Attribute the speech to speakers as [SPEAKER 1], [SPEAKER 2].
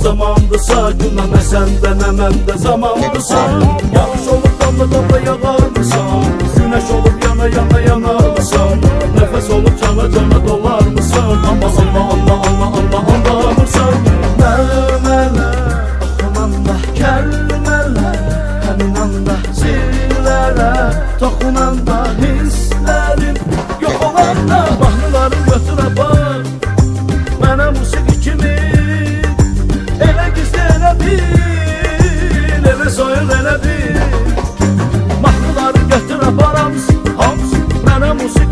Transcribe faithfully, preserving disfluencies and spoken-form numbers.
[SPEAKER 1] zamandırsa, günah nə səndə nə məndə zamandırsa. Yağış olub damla damla yağarmısan, günəş olub yana yana yanarmısan, nəfəs olub cana cana dolarmısan. Amma amma amma amma amma anlamırsan. Məmələr toxunanda kəlmələr, həmin anda zillərə toxunanda hisslərim yox olanda. Mahnılarım götür apar mənə musiqi kimi, elə gizli elə bil, elə soyuq elə bil. Mahnıları götür apar hamısı, hamısı mənə musiqi